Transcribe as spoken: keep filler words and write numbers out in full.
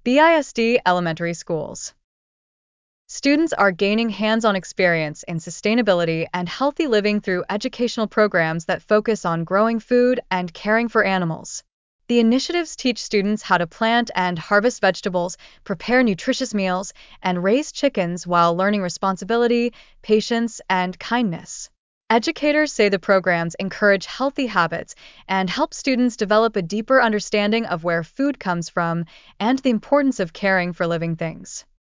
B I S D elementary schools. Students are gaining hands-on experience in sustainability and healthy living through educational programs that focus on growing food and caring for animals. The initiatives teach students how to plant and harvest vegetables, prepare nutritious meals, and raise chickens while learning responsibility, patience, and kindness. Educators say the programs encourage healthy habits and help students develop a deeper understanding of where food comes from and the importance of caring for living things.